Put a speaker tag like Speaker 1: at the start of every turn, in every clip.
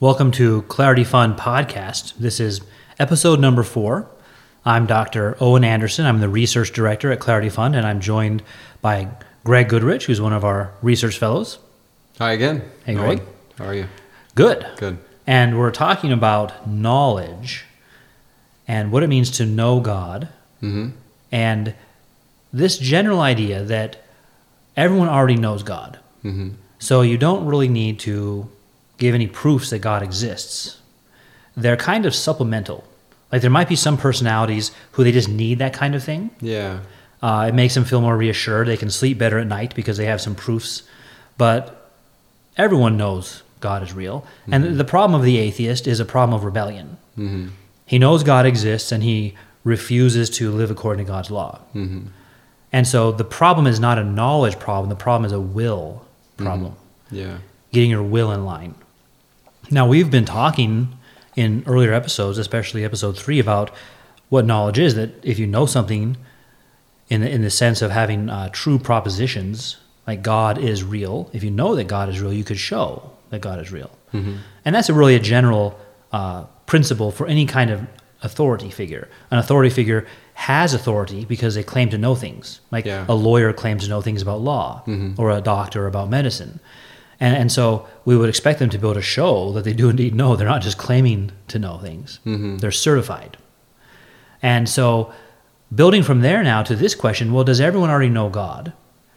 Speaker 1: Welcome to Clarity Fund Podcast. This is episode number 4. I'm Dr. Owen Anderson. I'm the research director at Clarity Fund, and I'm joined by Greg Goodrich, who's one of our research fellows.
Speaker 2: Hi again.
Speaker 1: Hey, Greg.
Speaker 2: How are you?
Speaker 1: Good.
Speaker 2: Good.
Speaker 1: And we're talking about knowledge and what it means to know God, and this general idea that everyone already knows God. So you don't really need to give any proofs that God exists. They're kind of supplemental. Like there might be some personalities who they just need that kind of thing.
Speaker 2: Yeah.
Speaker 1: It makes them feel more reassured. They can sleep better at night because they have some proofs. But everyone knows God is real. And the problem of the atheist is a problem of rebellion. He knows God exists and he refuses to live according to God's law. And so the problem is not a knowledge problem. The problem is a will problem.
Speaker 2: Yeah.
Speaker 1: Getting your will in line. Now, we've been talking in earlier episodes, especially episode 3, about what knowledge is, that if you know something in the sense of having true propositions, like God is real, if you know that God is real, you could show that God is real. And that's really a general principle for any kind of authority figure. An authority figure has authority because they claim to know things. Like a lawyer claims to know things about law, or a doctor about medicine. And so we would expect them to be able to show that they do indeed know. They're not just claiming to know things. They're certified. And so building from there now to this question, well, does everyone already know God?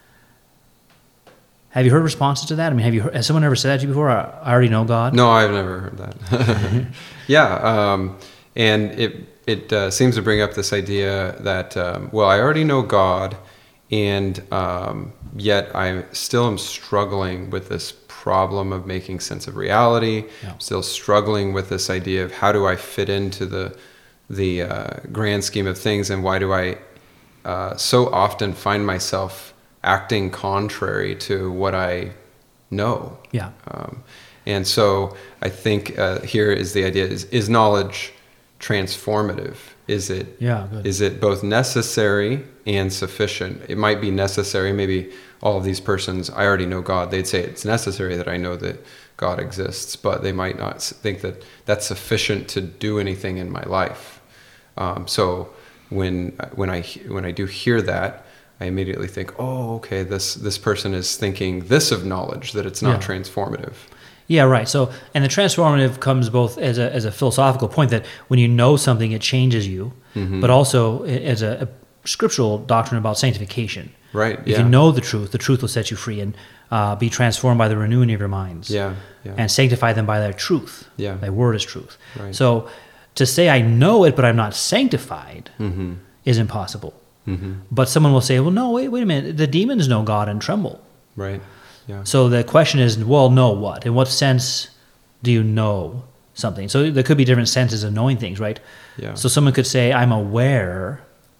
Speaker 1: Have you heard responses to that? I mean, has someone ever said that to you before? I already know God?
Speaker 2: No, I've never heard that. And it seems to bring up this idea that, well, I already know God, and yet I still am struggling with this problem of making sense of reality. I'm still struggling with this idea of how do I fit into the grand scheme of things, and why do I so often find myself acting contrary to what I know? And so I think here is the idea: is knowledge transformative? Is it both necessary and sufficient? It might be necessary. Maybe all of these persons, I already know God. They'd say it's necessary that I know that God exists, but they might not think that that's sufficient to do anything in my life. So when I do hear that, I immediately think, oh, okay, this person is thinking this of knowledge, that it's not transformative.
Speaker 1: Yeah, right. So, and the transformative comes both as a philosophical point that when you know something, it changes you, but also as a scriptural doctrine about sanctification.
Speaker 2: Right.
Speaker 1: If you know the truth will set you free, and be transformed by the renewing of your minds. And sanctify them by their truth. Thy word is truth.
Speaker 2: Right.
Speaker 1: So, to say I know it, but I'm not sanctified, is impossible. But someone will say, well, no, wait a minute. The demons know God and tremble.
Speaker 2: Right. Yeah.
Speaker 1: So the question is, well, know what? In what sense do you know something? So there could be different senses of knowing things, right?
Speaker 2: Yeah.
Speaker 1: So someone could say, I'm aware,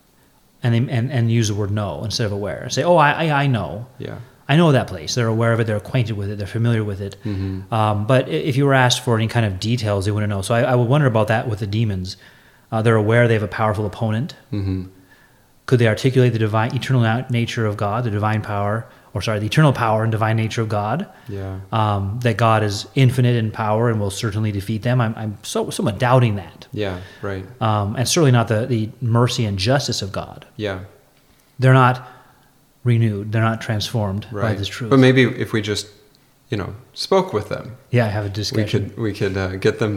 Speaker 1: and use the word know instead of aware. Say, oh, I know.
Speaker 2: Yeah.
Speaker 1: I know that place. They're aware of it. They're acquainted with it. They're familiar with it. But if you were asked for any kind of details, they wouldn't know. So I would wonder about that with the demons. They're aware they have a powerful opponent. Could they articulate the divine, eternal nature of God, the eternal power and divine nature of God? That God is infinite in power and will certainly defeat them. I'm somewhat doubting that.
Speaker 2: Yeah, right.
Speaker 1: And certainly not the mercy and justice of God.
Speaker 2: Yeah.
Speaker 1: They're not renewed. They're not transformed by this truth.
Speaker 2: But maybe if we just, spoke with them.
Speaker 1: Yeah, have a discussion.
Speaker 2: We could get them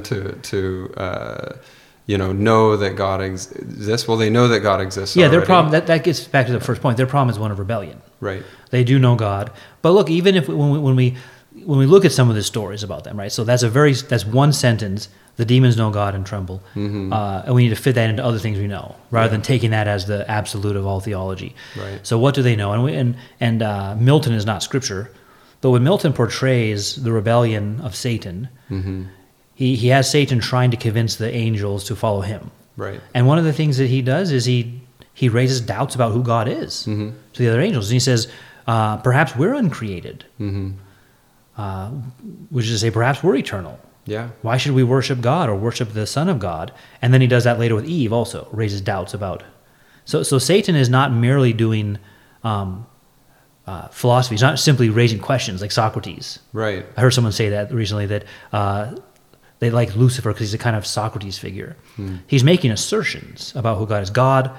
Speaker 2: to know that God exists. Well, they know that God exists.
Speaker 1: Yeah,
Speaker 2: already.
Speaker 1: their problem that gets back to the first point. Their problem is one of rebellion.
Speaker 2: Right.
Speaker 1: They do know God, but look, even if when we look at some of the stories about them, right? So that's one sentence. The demons know God and tremble, and we need to fit that into other things we know, rather than taking that as the absolute of all theology.
Speaker 2: Right.
Speaker 1: So what do they know? And Milton is not scripture, but when Milton portrays the rebellion of Satan, he has Satan trying to convince the angels to follow him.
Speaker 2: Right.
Speaker 1: And one of the things that he does is he raises doubts about who God is to the other angels. And he says, perhaps we're uncreated, which is to say, perhaps we're eternal.
Speaker 2: Yeah.
Speaker 1: Why should we worship God or worship the Son of God? And then he does that later with Eve also, raises doubts about. So Satan is not merely doing philosophy. He's not simply raising questions like Socrates.
Speaker 2: Right.
Speaker 1: I heard someone say that recently, that They like Lucifer because he's a kind of Socrates figure. He's making assertions about who God is. God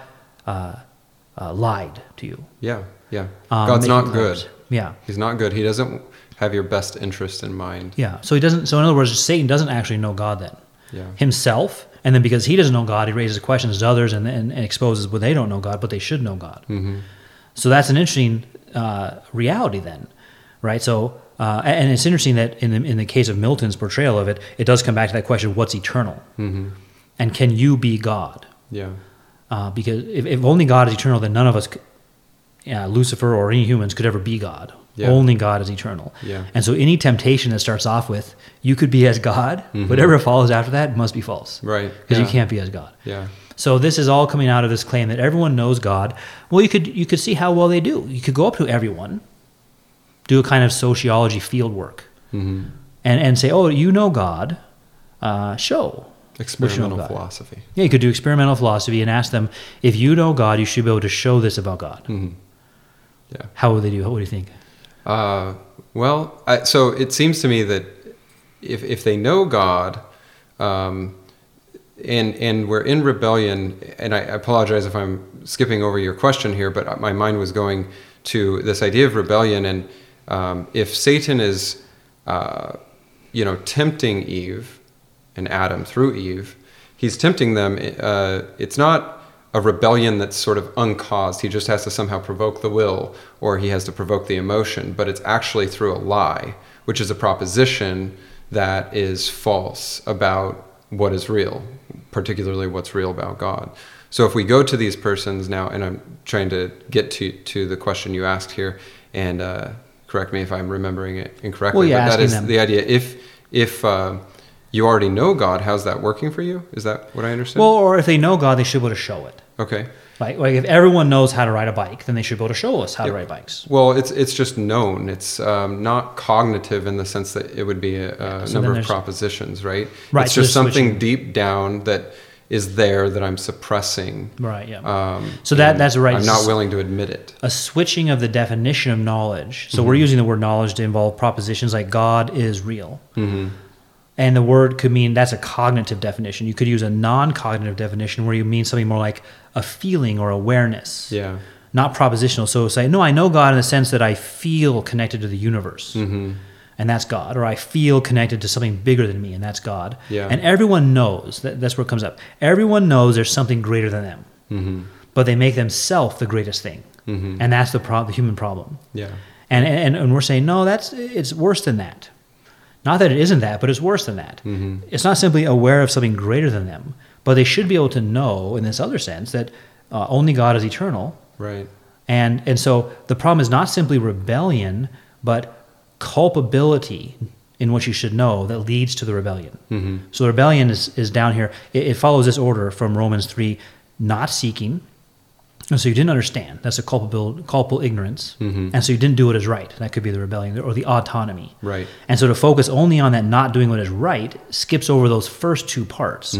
Speaker 1: lied to you.
Speaker 2: Yeah. God's not good.
Speaker 1: Yeah.
Speaker 2: He's not good. He doesn't have your best interest in mind.
Speaker 1: Yeah. So he doesn't. So in other words, Satan doesn't actually know God then.
Speaker 2: Yeah.
Speaker 1: Himself, and then because he doesn't know God, he raises questions to others and exposes what they don't know God, but they should know God.
Speaker 2: Mm-hmm.
Speaker 1: So that's an interesting reality then, right? So and it's interesting that in the case of Milton's portrayal of it, it does come back to that question: what's eternal, and can you be God?
Speaker 2: Yeah.
Speaker 1: Because if only God is eternal, then none of us, Lucifer or any humans, could ever be God.
Speaker 2: Yeah.
Speaker 1: Only God is eternal.
Speaker 2: Yeah.
Speaker 1: And so any temptation that starts off with, you could be as God, whatever follows after that must be false.
Speaker 2: Right.
Speaker 1: Because you can't be as God.
Speaker 2: Yeah.
Speaker 1: So this is all coming out of this claim that everyone knows God. Well, you could see how well they do. You could go up to everyone, do a kind of sociology field work, and say, oh, you know God, show.
Speaker 2: Experimental philosophy.
Speaker 1: Yeah, you could do experimental philosophy and ask them, if you know God, you should be able to show this about God.
Speaker 2: Yeah.
Speaker 1: How would they do? What do you think?
Speaker 2: So it seems to me that if they know God, and we're in rebellion, and I apologize if I'm skipping over your question here, but my mind was going to this idea of rebellion, and if Satan is, tempting Eve and Adam through Eve, he's tempting them. It's not a rebellion that's sort of uncaused. He just has to somehow provoke the will, or he has to provoke the emotion, but it's actually through a lie, which is a proposition that is false about what is real, particularly what's real about God. So if we go to these persons now, and I'm trying to get to the question you asked here, and correct me if I'm remembering it incorrectly,
Speaker 1: well,
Speaker 2: but that is
Speaker 1: them.
Speaker 2: the idea. If you already know God, how's that working for you? Is that what I understand?
Speaker 1: Well, or if they know God, they should be able to show it.
Speaker 2: Okay.
Speaker 1: Like if everyone knows how to ride a bike, then they should be able to show us how to ride bikes.
Speaker 2: Well, it's just known. It's not cognitive in the sense that it would be a number of propositions, right?
Speaker 1: Right.
Speaker 2: It's just something deep down that is there that I'm suppressing.
Speaker 1: Right, yeah. So that's right.
Speaker 2: I'm not willing to admit it.
Speaker 1: A switching of the definition of knowledge. So we're using the word knowledge to involve propositions like God is real. And the word could mean, that's a cognitive definition. You could use a non-cognitive definition where you mean something more like a feeling or awareness.
Speaker 2: Yeah.
Speaker 1: Not propositional. So say, no, I know God in the sense that I feel connected to the universe. And that's God. Or I feel connected to something bigger than me, and that's God.
Speaker 2: Yeah.
Speaker 1: And everyone knows, that's where it comes up. Everyone knows there's something greater than them. But they make themselves the greatest thing. And that's the human problem.
Speaker 2: Yeah.
Speaker 1: And we're saying, no, it's worse than that. Not that it isn't that, but it's worse than that. It's not simply aware of something greater than them, but they should be able to know, in this other sense, that only God is eternal.
Speaker 2: Right.
Speaker 1: And so the problem is not simply rebellion, but culpability in what you should know that leads to the rebellion. So the rebellion is down here. It follows this order from Romans 3, not seeking. And so you didn't understand. That's a culpable ignorance. And so you didn't do what is right. That could be the rebellion or the autonomy.
Speaker 2: Right.
Speaker 1: And so to focus only on that not doing what is right skips over those first two parts.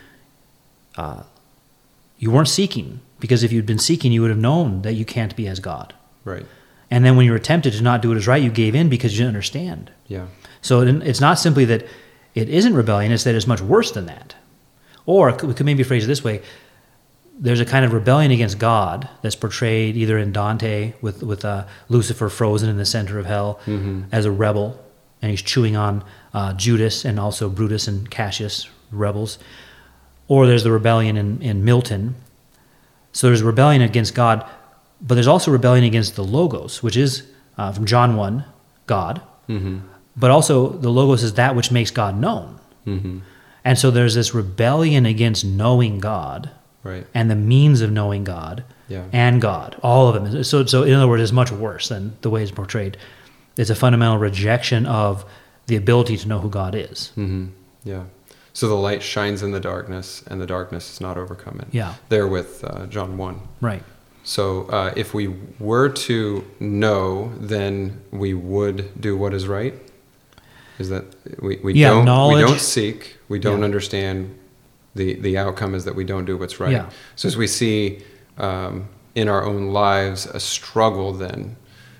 Speaker 1: You weren't seeking, because if you'd been seeking, you would have known that you can't be as God.
Speaker 2: Right.
Speaker 1: And then when you were tempted to not do what is right, you gave in because you didn't understand.
Speaker 2: Yeah.
Speaker 1: So it's not simply that it isn't rebellion, it's that it's much worse than that. Or we could maybe phrase it this way. There's a kind of rebellion against God that's portrayed either in Dante with Lucifer frozen in the center of hell as a rebel, and he's chewing on Judas and also Brutus and Cassius, rebels. Or there's the rebellion in Milton. So there's rebellion against God, but there's also rebellion against the Logos, which is from John 1, God. But also the Logos is that which makes God known. And so there's this rebellion against knowing God.
Speaker 2: Right.
Speaker 1: And the means of knowing God and God, all of them. So in other words, it's much worse than the way it's portrayed. It's a fundamental rejection of the ability to know who God is.
Speaker 2: Yeah. So the light shines in the darkness, and the darkness is not overcome it.
Speaker 1: Yeah.
Speaker 2: There with John 1.
Speaker 1: Right.
Speaker 2: So if we were to know, then we would do what is right. Is that we don't seek, we don't understand. The outcome is that we don't do what's right.
Speaker 1: Yeah.
Speaker 2: So as we see in our own lives a struggle, then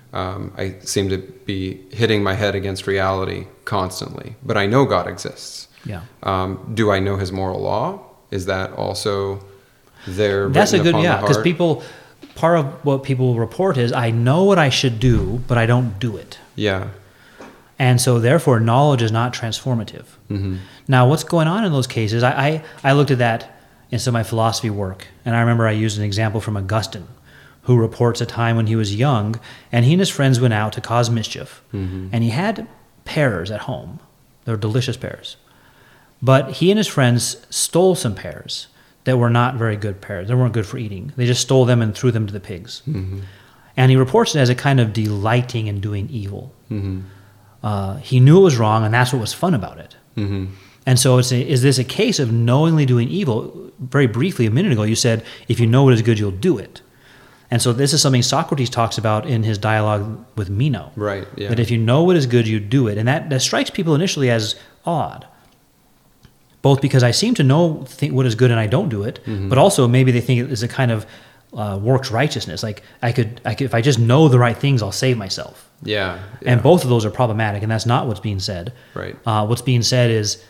Speaker 2: I seem to be hitting my head against reality constantly. But I know God exists.
Speaker 1: Yeah.
Speaker 2: Do I know his moral law? Is that also there?
Speaker 1: That's a
Speaker 2: written
Speaker 1: good,
Speaker 2: upon the
Speaker 1: yeah, because
Speaker 2: heart?
Speaker 1: people, part of what people report is, I know what I should do, but I don't do it.
Speaker 2: Yeah.
Speaker 1: And so therefore knowledge is not transformative.
Speaker 2: Mm-hmm.
Speaker 1: Now what's going on in those cases, I looked at that in some of my philosophy work, and I remember I used an example from Augustine, who reports a time when he was young, and he and his friends went out to cause mischief, and he had pears at home. They were delicious pears. But he and his friends stole some pears that were not very good pears. They weren't good for eating. They just stole them and threw them to the pigs.
Speaker 2: Mm-hmm.
Speaker 1: And he reports it as a kind of delighting in doing evil.
Speaker 2: Mm-hmm.
Speaker 1: He knew it was wrong, and that's what was fun about it.
Speaker 2: Mm-hmm.
Speaker 1: And so is this a case of knowingly doing evil? Very briefly, a minute ago, you said, if you know what is good, you'll do it. And so this is something Socrates talks about in his dialogue with Meno.
Speaker 2: Right, yeah.
Speaker 1: That if you know what is good, you do it. And that strikes people initially as odd. Both because I seem to know what is good and I don't do it, but also maybe they think it is a kind of works righteousness. Like I could, if I just know the right things, I'll save myself.
Speaker 2: Yeah.
Speaker 1: And both of those are problematic, and that's not what's being said.
Speaker 2: Right.
Speaker 1: What's being said is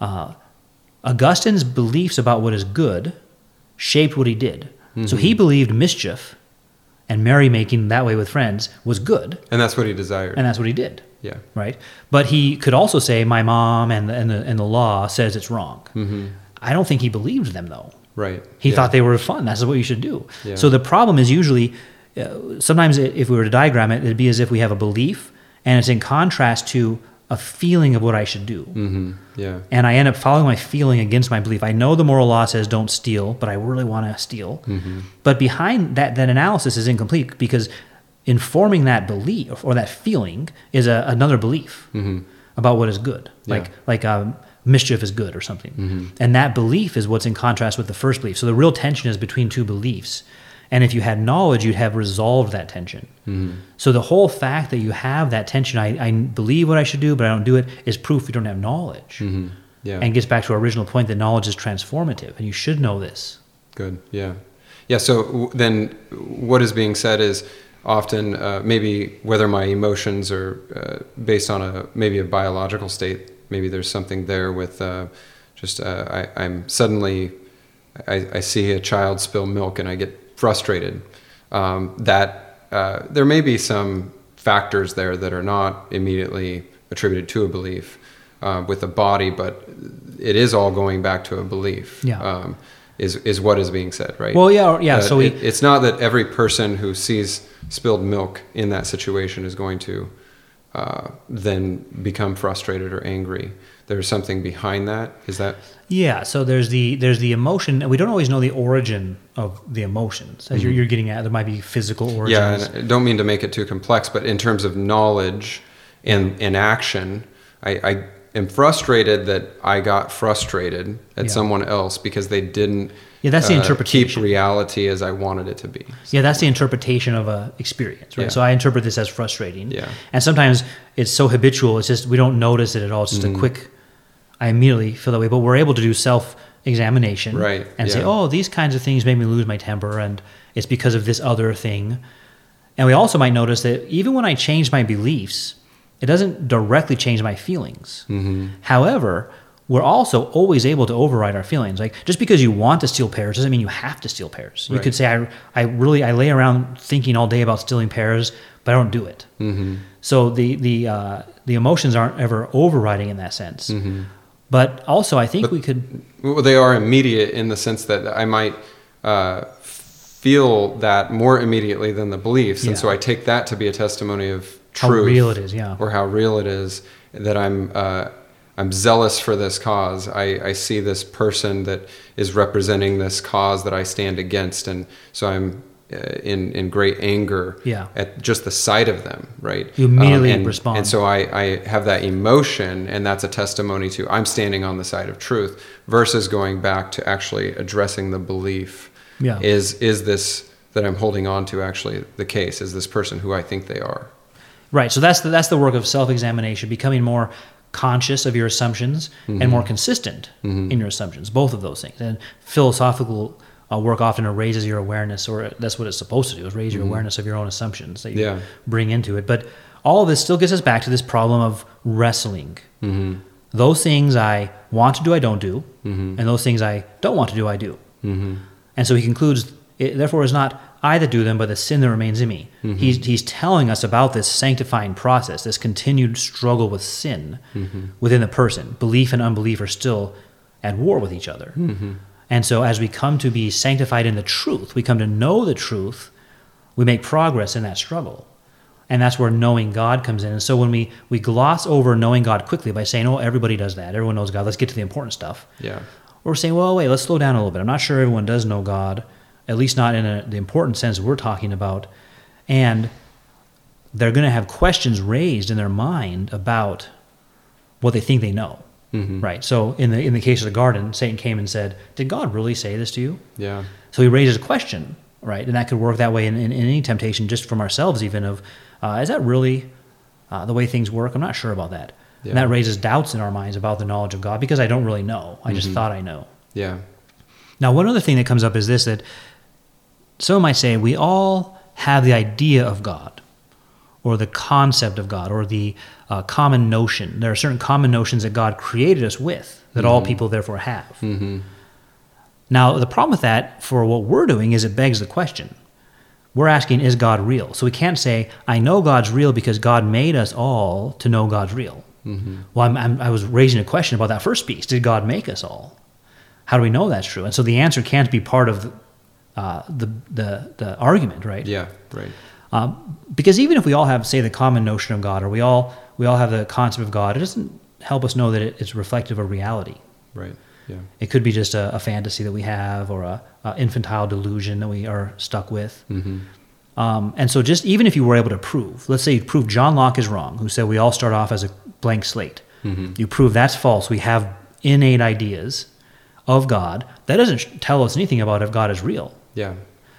Speaker 1: Augustine's beliefs about what is good shaped what he did. So he believed mischief and merrymaking that way with friends was good.
Speaker 2: And that's what he desired.
Speaker 1: And that's what he did.
Speaker 2: Yeah.
Speaker 1: Right? But he could also say, my mom and the law says it's wrong.
Speaker 2: Mm-hmm.
Speaker 1: I don't think he believed them, though.
Speaker 2: Right.
Speaker 1: He thought they were fun. That's what you should do.
Speaker 2: Yeah.
Speaker 1: So the problem is usually, sometimes if we were to diagram it, it'd be as if we have a belief, and it's in contrast to a feeling of what I should do.
Speaker 2: Mm-hmm. Yeah.
Speaker 1: And I end up following my feeling against my belief. I know the moral law says don't steal, but I really want to steal.
Speaker 2: Mm-hmm.
Speaker 1: But behind that analysis is incomplete, because informing that belief or that feeling is another belief about what is good.
Speaker 2: Yeah.
Speaker 1: Like mischief is good or something. And that belief is what's in contrast with the first belief. So the real tension is between two beliefs. And if you had knowledge, you'd have resolved that tension. So the whole fact that you have that tension, I believe what I should do, but I don't do it, is proof you don't have knowledge.
Speaker 2: Yeah.
Speaker 1: And gets back to our original point that knowledge is transformative, and you should know this.
Speaker 2: Good. Yeah. Yeah. So then what is being said is often maybe whether my emotions are based on maybe a biological state, maybe there's something there with I'm suddenly, I see a child spill milk and I get frustrated. There may be some factors there that are not immediately attributed to a belief with the body, but it is all going back to a belief.
Speaker 1: Yeah.
Speaker 2: Is what is being said, right?
Speaker 1: Well, yeah. So
Speaker 2: it's not that every person who sees spilled milk in that situation is going to then become frustrated or angry. There's something behind that. Is that?
Speaker 1: Yeah. So there's the emotion, and we don't always know the origin of the emotions. As you're getting at, there might be physical origins.
Speaker 2: Yeah, and I don't mean to make it too complex, but in terms of knowledge and action, I am frustrated that I got frustrated at someone else because they didn't
Speaker 1: that's the interpretation.
Speaker 2: Keep reality as I wanted it to be.
Speaker 1: Yeah, that's the interpretation of a experience, right?
Speaker 2: Yeah.
Speaker 1: So I interpret this as frustrating.
Speaker 2: Yeah.
Speaker 1: And sometimes it's so habitual, it's just we don't notice it at all. It's just a quick, I immediately feel that way. But we're able to do self-examination
Speaker 2: right.
Speaker 1: and say, oh, these kinds of things make me lose my temper, and it's because of this other thing. And we also might notice that even when I change my beliefs, it doesn't directly change my feelings. However, we're also always able to override our feelings. Like, just because you want to steal pears doesn't mean you have to steal pears. You could say, I lay around thinking all day about stealing pears, but I don't do it. So the emotions aren't ever overriding in that sense. But also, I think we could...
Speaker 2: Well, they are immediate in the sense that I might feel that more immediately than the beliefs. And so I take that to be a testimony of truth.
Speaker 1: How real it is,
Speaker 2: or how real it is that I'm zealous for this cause. I see this person that is representing this cause that I stand against, and so I'm in great anger at just the sight of them, right?
Speaker 1: You immediately respond.
Speaker 2: And so I have that emotion, and that's a testimony to I'm standing on the side of truth versus going back to actually addressing the belief.
Speaker 1: Yeah.
Speaker 2: Is this that I'm holding on to actually the case? Is this person who I think they are?
Speaker 1: Right. So that's the work of self-examination, becoming more conscious of your assumptions and more consistent in your assumptions, both of those things. And philosophical work often raises your awareness, or that's what it's supposed to do, is raise your awareness of your own assumptions that you bring into it. But all of this still gets us back to this problem of wrestling. those things I want to do, I don't do, and those things I don't want to do, I do. And so he concludes, therefore it's not I that do them, but the sin that remains in me. He's telling us about this sanctifying process, this continued struggle with sin within the person. Belief and unbelief are still at war with each other. And so as we come to be sanctified in the truth, we come to know the truth, we make progress in that struggle. And that's where knowing God comes in. And so when we gloss over knowing God quickly by saying, oh, everybody does that, everyone knows God, let's get to the important stuff.
Speaker 2: Yeah.
Speaker 1: Or we're saying, well, wait, let's slow down a little bit. I'm not sure everyone does know God, at least not in the important sense we're talking about. And they're going to have questions raised in their mind about what they think they know. Right? So in the case of the garden, Satan came and said, did God really say this to you?
Speaker 2: Yeah.
Speaker 1: So he raises a question, right? And that could work that way in any temptation, just from ourselves even, of, is that really the way things work? I'm not sure about that. Yeah. And that raises doubts in our minds about the knowledge of God, because I don't really know. I just thought I know.
Speaker 2: Yeah.
Speaker 1: Now, one other thing that comes up is this, that some might say we all have the idea of God, or the concept of God, or the common notion. There are certain common notions that God created us with, that all people therefore have. Now, the problem with that, for what we're doing, is it begs the question. We're asking, is God real? So we can't say, I know God's real because God made us all to know God's real. Well, I was raising a question about that first piece. Did God make us all? How do we know that's true? And so the answer can't be part of the argument, right?
Speaker 2: Yeah, right.
Speaker 1: Because even if we all have, say, the common notion of God, or we all have the concept of God, it doesn't help us know that it's reflective of reality.
Speaker 2: Right. Yeah.
Speaker 1: It could be just a fantasy that we have, or a infantile delusion that we are stuck with. And so just even if you were able to prove, let's say you prove John Locke is wrong, who said we all start off as a blank slate. You prove that's false. We have innate ideas of God. That doesn't tell us anything about if God is real.
Speaker 2: Yeah.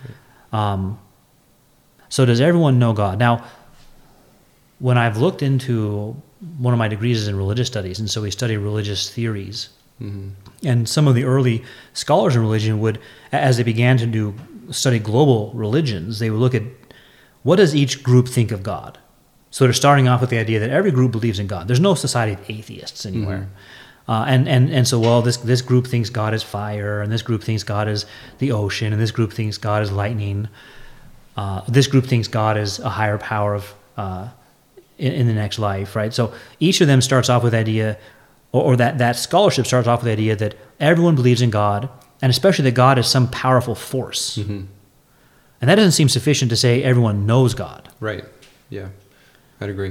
Speaker 1: So does everyone know God? Now, when I've looked into, one of my degrees is in religious studies, and so we study religious theories. And some of the early scholars in religion would, as they began to study global religions, they would look at, what does each group think of God? So they're starting off with the idea that every group believes in God. There's no society of atheists anywhere. And so, well, this group thinks God is fire, and this group thinks God is the ocean, and this group thinks God is lightning. This group thinks God is a higher power of in the next life, right? So each of them starts off with the idea, or that scholarship starts off with the idea that everyone believes in God, and especially that God is some powerful force. And that doesn't seem sufficient to say everyone knows God.
Speaker 2: Right. Yeah, I'd agree.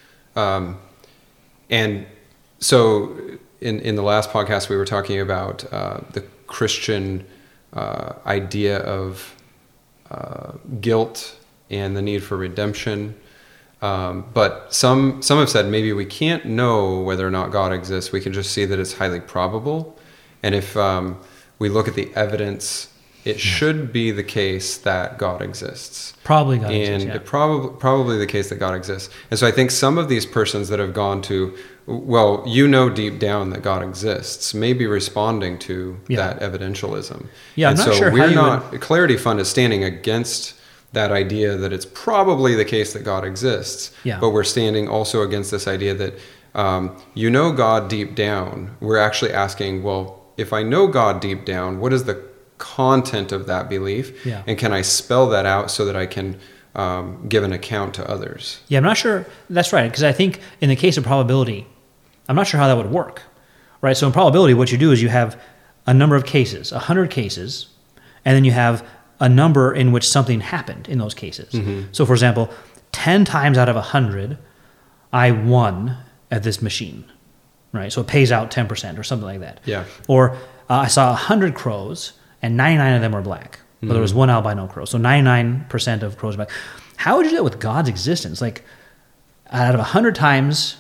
Speaker 2: And so in the last podcast, we were talking about the Christian idea of guilt and the need for redemption. But some have said maybe we can't know whether or not God exists. We can just see that it's highly probable. And if we look at the evidence, it should be the case that God exists.
Speaker 1: Probably God exists,
Speaker 2: and probably the case that God exists. And so I think some of these persons that have gone to, well, deep down that God exists, may be responding to that evidentialism.
Speaker 1: Yeah,
Speaker 2: and
Speaker 1: I'm not
Speaker 2: so
Speaker 1: sure
Speaker 2: we're
Speaker 1: how
Speaker 2: not, Clarity Fund is standing against that idea that it's probably the case that God exists.
Speaker 1: Yeah.
Speaker 2: But we're standing also against this idea that God deep down. We're actually asking, well, if I know God deep down, what is the content of that belief?
Speaker 1: Yeah.
Speaker 2: And can I spell that out so that I can give an account to others?
Speaker 1: Yeah, I'm not sure. That's right, because I think in the case of probability, I'm not sure how that would work, right? So in probability, what you do is you have a number of cases, 100 cases, and then you have a number in which something happened in those cases. So for example, 10 times out of 100, I won at this machine, right? So it pays out 10% or something like that.
Speaker 2: Yeah.
Speaker 1: Or I saw 100 crows, and 99 of them were black. But there was one albino crow. So 99% of crows are black. How would you do that with God's existence? Like, out of 100 times,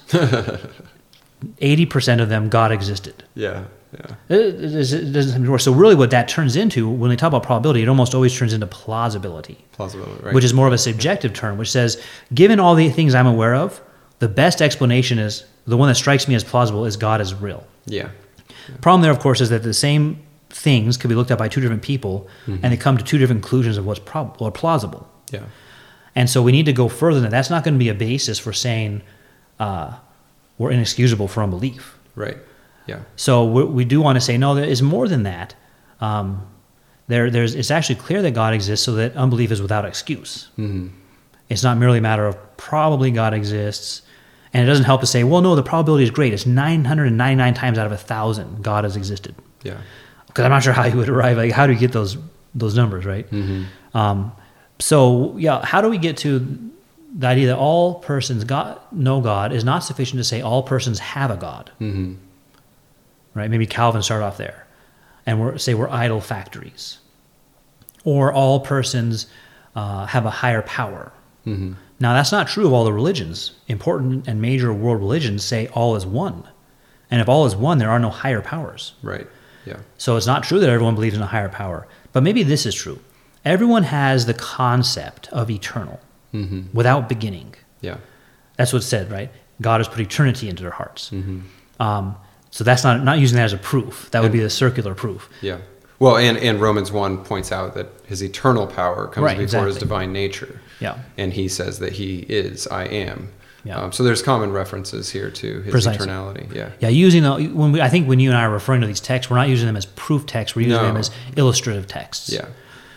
Speaker 1: 80% of them, God existed.
Speaker 2: Yeah.
Speaker 1: It doesn't seem to work. So really what that turns into, when we talk about probability, it almost always turns into plausibility.
Speaker 2: Plausibility, right.
Speaker 1: Which is more of a subjective term, which says, given all the things I'm aware of, the best explanation is, the one that strikes me as plausible, is God is real.
Speaker 2: Yeah.
Speaker 1: The problem there, of course, is that the same things could be looked at by two different people, and they come to two different conclusions of what's probable or plausible.
Speaker 2: Yeah.
Speaker 1: And so we need to go further than that. That's not going to be a basis for saying we're inexcusable for unbelief.
Speaker 2: Right. Yeah.
Speaker 1: So we do want to say, no, there is more than that. It's actually clear that God exists so that unbelief is without excuse.
Speaker 2: Mm-hmm.
Speaker 1: It's not merely a matter of probably God exists. And it doesn't help to say, well, no, the probability is great. It's 999 times out of 1,000 God has existed.
Speaker 2: Yeah.
Speaker 1: Because I'm not sure how you would arrive. Like, how do you get those numbers, right?
Speaker 2: Mm-hmm.
Speaker 1: So, yeah, how do we get to the idea that all persons know God is not sufficient to say all persons have a God,
Speaker 2: Mm-hmm.
Speaker 1: right? Maybe Calvin started off there, and we're idol factories, or all persons have a higher power.
Speaker 2: Mm-hmm.
Speaker 1: Now, that's not true of all the religions. Important and major world religions say all is one, and if all is one, there are no higher powers.
Speaker 2: Right. Yeah.
Speaker 1: So it's not true that everyone believes in a higher power, but maybe this is true. Everyone has the concept of eternal.
Speaker 2: Mm-hmm.
Speaker 1: Without beginning.
Speaker 2: Yeah.
Speaker 1: That's what's said, right? God has put eternity into their hearts.
Speaker 2: Mm-hmm.
Speaker 1: So that's not using that as a proof. That would be the circular proof.
Speaker 2: Yeah. Well, and Romans 1 points out that his eternal power comes
Speaker 1: Right,
Speaker 2: before
Speaker 1: exactly.
Speaker 2: his divine nature.
Speaker 1: Yeah.
Speaker 2: And he says that he is, I am.
Speaker 1: Yeah.
Speaker 2: So there's common references here to his
Speaker 1: Precisely.
Speaker 2: eternality. Yeah.
Speaker 1: Yeah, I think when you and I are referring to these texts, we're not using them as proof texts. We're using them as illustrative texts.
Speaker 2: Yeah.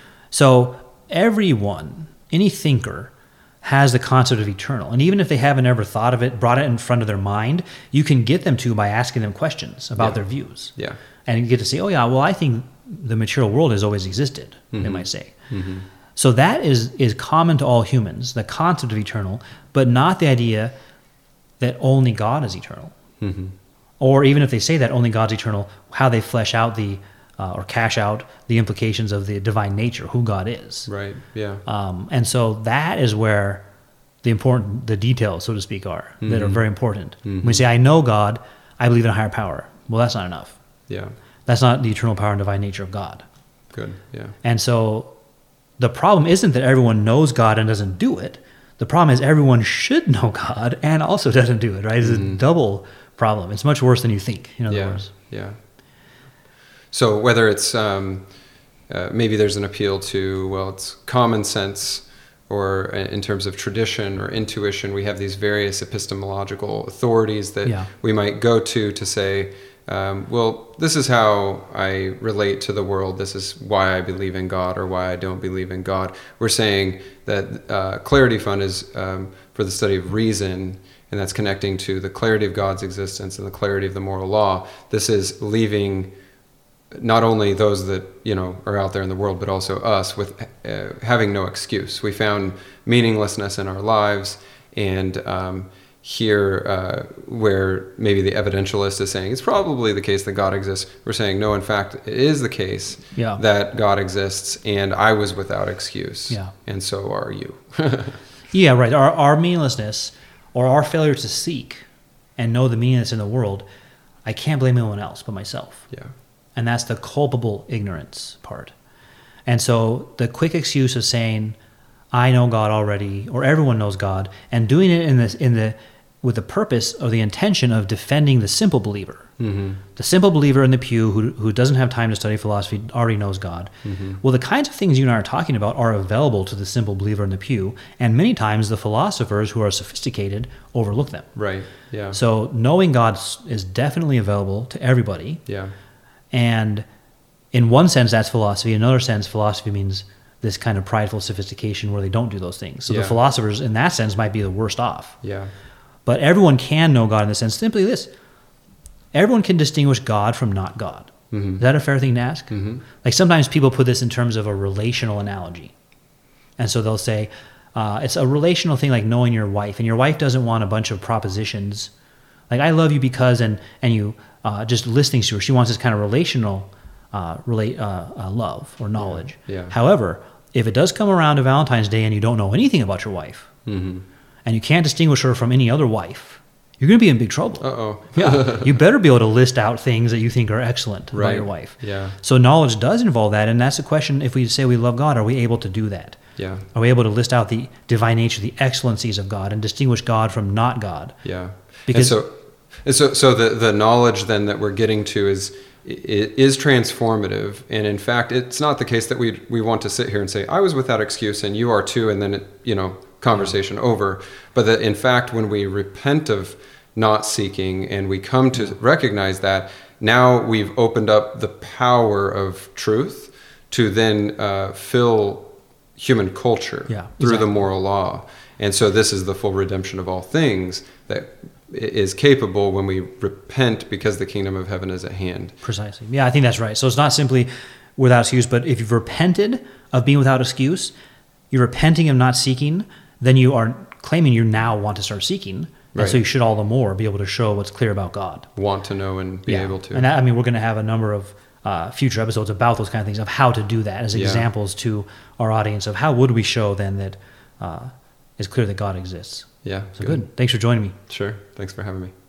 Speaker 1: So everyone, any thinker, has the concept of eternal. And even if they haven't ever thought of it, brought it in front of their mind, you can get them to by asking them questions about their views.
Speaker 2: Yeah.
Speaker 1: And you get to say, oh yeah, well, I think the material world has always existed, they might say.
Speaker 2: Mm-hmm.
Speaker 1: So that is common to all humans, the concept of eternal, but not the idea that only God is eternal.
Speaker 2: Mm-hmm.
Speaker 1: Or even if they say that only God's eternal, how they flesh out or cash out the implications of the divine nature, who God is.
Speaker 2: Right. Yeah.
Speaker 1: And so that is where the details, so to speak, are that are very important. When we say, I know God, I believe in a higher power. Well, that's not enough.
Speaker 2: Yeah.
Speaker 1: That's not the eternal power and divine nature of God.
Speaker 2: Good. Yeah.
Speaker 1: And so the problem isn't that everyone knows God and doesn't do it. The problem is everyone should know God and also doesn't do it, right? It's a double problem. It's much worse than you think, in other words.
Speaker 2: Yeah. So whether it's maybe there's an appeal to, well, it's common sense, or in terms of tradition or intuition, we have these various epistemological authorities that we might go to say, well, this is how I relate to the world. This is why I believe in God or why I don't believe in God. We're saying that Clarity Fund is for the study of reason, and that's connecting to the clarity of God's existence and the clarity of the moral law. This is leaving not only those that are out there in the world, but also us with having no excuse. We found meaninglessness in our lives, and here where maybe the evidentialist is saying it's probably the case that God exists, we're saying no, in fact, it is the case that God exists, and I was without excuse, and so are you.
Speaker 1: Yeah, right. Our meaninglessness or our failure to seek and know the meaninglessness in the world, I can't blame anyone else but myself.
Speaker 2: Yeah.
Speaker 1: And that's the culpable ignorance part. And so the quick excuse of saying, I know God already, or everyone knows God, and doing it with the purpose or the intention of defending the simple believer. Mm-hmm. The simple believer in the pew who doesn't have time to study philosophy already knows God. Mm-hmm. Well, the kinds of things you and I are talking about are available to the simple believer in the pew, and many times the philosophers who are sophisticated overlook them.
Speaker 2: Right, yeah.
Speaker 1: So knowing God is definitely available to everybody.
Speaker 2: Yeah.
Speaker 1: And in one sense, that's philosophy. In another sense, philosophy means this kind of prideful sophistication where they don't do those things. So the philosophers, in that sense, might be the worst off.
Speaker 2: Yeah.
Speaker 1: But everyone can know God in the sense, simply this. Everyone can distinguish God from not God. Mm-hmm. Is that a fair thing to ask? Mm-hmm. Like sometimes people put this in terms of a relational analogy. And so they'll say, it's a relational thing like knowing your wife. And your wife doesn't want a bunch of propositions. Like, I love you because, and you just list things to her. She wants this kind of relational love or knowledge.
Speaker 2: Yeah.
Speaker 1: However, if it does come around to Valentine's Day and you don't know anything about your wife, and you can't distinguish her from any other wife, you're going to be in big trouble.
Speaker 2: Uh-oh.
Speaker 1: Yeah. You better be able to list out things that you think are excellent about your wife.
Speaker 2: Yeah.
Speaker 1: So knowledge does involve that, and that's the question. If we say we love God, are we able to do that?
Speaker 2: Yeah.
Speaker 1: Are we able to list out the divine nature, the excellencies of God, and distinguish God from not God?
Speaker 2: Yeah.
Speaker 1: Because
Speaker 2: so the knowledge then that we're getting to is transformative, and in fact, it's not the case that we want to sit here and say, I was without excuse and you are too, and then conversation over. But that in fact, when we repent of not seeking, and we come to recognize that now we've opened up the power of truth to then fill human culture through the moral law. And so this is the full redemption of all things that is capable when we repent, because the kingdom of heaven is at hand.
Speaker 1: Precisely. Yeah, I think that's right. So it's not simply without excuse, but if you've repented of being without excuse, you're repenting of not seeking, then you are claiming you now want to start seeking. And so you should all the more be able to show what's clear about God.
Speaker 2: Want to know and be able to.
Speaker 1: And that, we're going to have a number of future episodes about those kind of things, of how to do that as examples to our audience of how would we show then that it's clear that God exists.
Speaker 2: Yeah.
Speaker 1: So good. Thanks for joining me.
Speaker 2: Sure. Thanks for having me.